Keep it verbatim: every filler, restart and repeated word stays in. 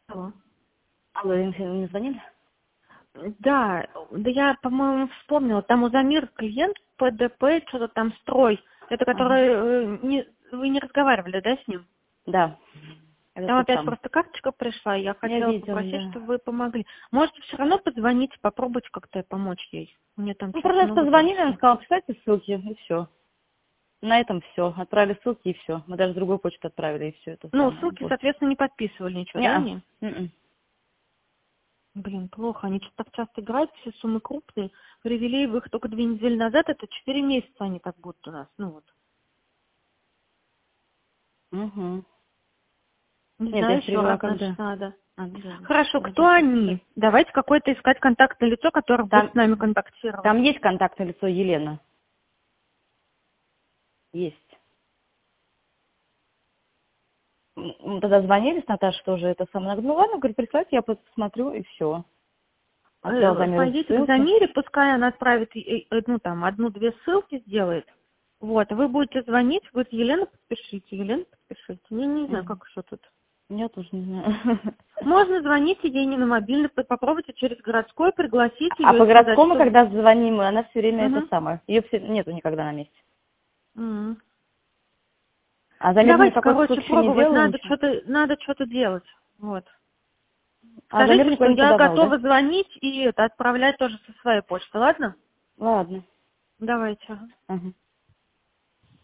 Алло. Алло, им не звонили? Да, да я, по-моему, вспомнила. Там у Замир клиент ПДП, что-то там строй. Это Ага. который... э, не, вы не разговаривали, да, с ним? Да, это Там тот опять самый. просто карточка пришла, и я Я хотела видела, попросить, да. чтобы вы помогли. Можете все равно позвонить, попробовать как-то помочь ей. У нее там Ну, что-то просто раз много тоже позвонили, он всего. сказал, писайте ссылки, и все. На этом все. Отправили ссылки, и все. Мы даже с другой почты отправили, и все это Ну, самое. ссылки, Вот. соответственно, не подписывали ничего, да, Не-а. они? М-м. Блин, плохо. Они что-то так часто играют, все суммы крупные. Привели их только две недели назад, это четыре месяца они так будут у нас. Ну вот. Угу. Не Нет, я знаю, их еще перевела раз, значит, когда? надо. А, ну да, Хорошо, надо кто еще писать. они? Давайте какое-то искать контактное лицо, которое будет с Там, нами контактировать. там есть контактное лицо Елена? Есть. М, м, Тогда звонили с Наташей тоже это самое. Она говорит, ну ладно, говорит, присылайте, я посмотрю, и все. Отправил Э, Замиру Пойдите к ссылки. Замире, пускай она отправит и- и- ну, там, одну-две ссылки сделает. Вот, вы будете звонить, говорит, Елена, подпишите, Елена, подпишите. Я не знаю, Мгм. как еще тут. Я тоже не знаю. Можно звонить ей не на мобильный, п- попробуйте через городской пригласить А ее по и сказать, городскому, что... когда звоним, она все время это Мгм. самое. Ее все нету никогда на месте. М. А Замир Давайте, никакой короче, ссылки еще не пробовать, делала, надо ничего. что-то, надо что-то делать. Вот. А Замир Скажите, что никуда не я подавал, да? готова звонить и это отправлять тоже со своей почты, ладно? Ладно. Давайте. Ага. Ага.